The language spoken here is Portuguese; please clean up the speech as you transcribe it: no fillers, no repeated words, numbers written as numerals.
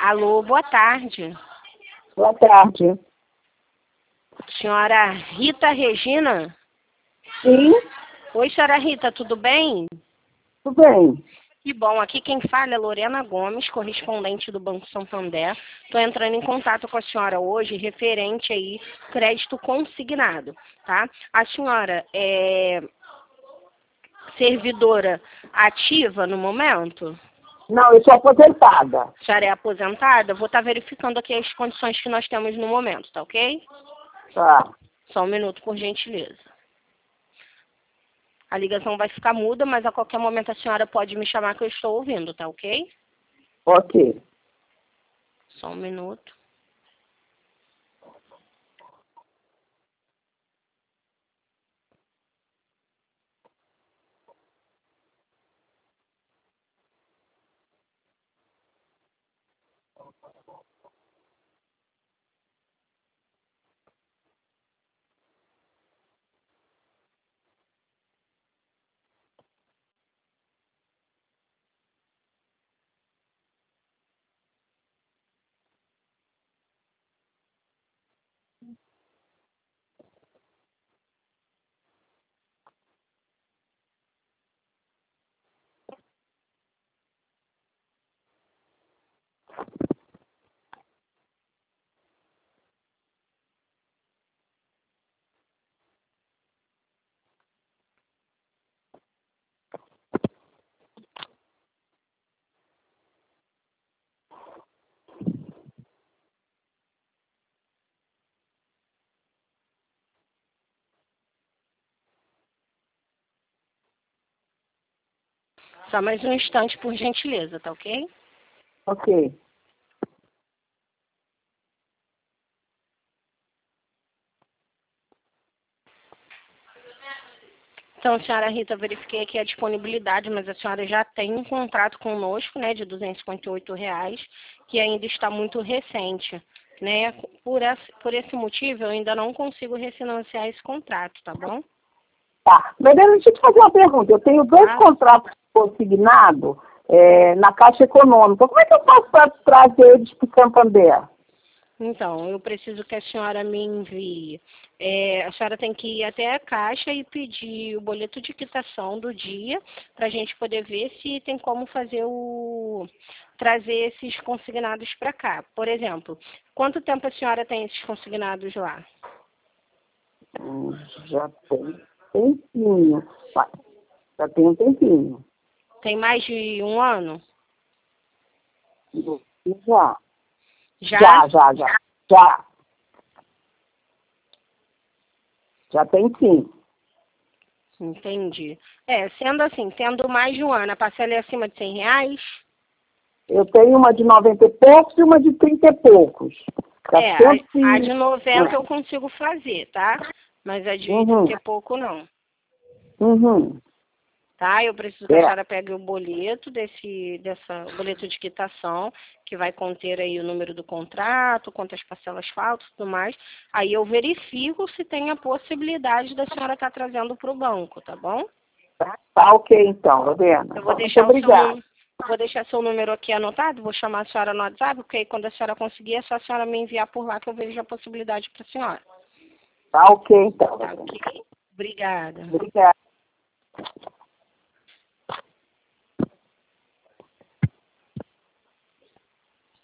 Alô, boa tarde. Boa tarde. Senhora Rita Regina? Sim, Oi, senhora Rita, tudo bem? tudo bem. Que bom, aqui quem fala é Lorena Gomes, correspondente do Banco Santander. Estou entrando em contato com a senhora hoje, referente aí, crédito consignado, tá? A senhora é servidora ativa no momento? Não, eu sou aposentada. A senhora é aposentada? Vou estar verificando aqui as condições que nós temos no momento, tá ok? Tá, Só um minuto, por gentileza. A ligação vai ficar muda, mas a qualquer momento a senhora pode me chamar que eu estou ouvindo, tá ok? ok. Só um minuto. Só mais um instante, por gentileza, tá ok? Ok. Então, senhora Rita, verifiquei aqui a disponibilidade, mas a senhora já tem um contrato conosco, né, de R$ 258, que ainda está muito recente, né? Por esse motivo, eu ainda não consigo refinanciar esse contrato, tá bom? Tá. Mariana, deixa eu te fazer uma pergunta. Eu tenho dois Tá? contratos consignados na Caixa Econômica. Como é que eu faço para trazer eles para o Santander? Então, eu preciso que a senhora me envie. A senhora tem que ir até a Caixa e pedir o boleto de quitação do dia, para a gente poder ver se tem como trazer esses consignados para cá. Por exemplo, quanto tempo a senhora tem esses consignados lá? Já tem tempinho. Vai, já tem um tempinho. Tem mais de um ano? Já. Já? Já. Já tem sim. Entendi. Sendo assim, tendo mais de um ano, a parcela é acima de R$ 100? Eu tenho uma de 90 e poucos e uma de 30 e poucos. A de 90 eu consigo fazer, tá? Mas a de 30 e pouco não. Uhum. Tá? Eu preciso que a senhora pegue o boleto boleto de quitação, que vai conter aí o número do contrato, quantas parcelas faltam e tudo mais. Aí eu verifico se tem a possibilidade da senhora estar trazendo para o banco, tá bom? Tá ok então, Lorena. Eu vou Muito deixar obrigada. vou deixar seu número aqui anotado, vou chamar a senhora no WhatsApp, porque aí quando a senhora conseguir, é só a senhora me enviar por lá que eu vejo a possibilidade para a senhora. Tá ok então, Tá Lorena. ok? Obrigada. Obrigada.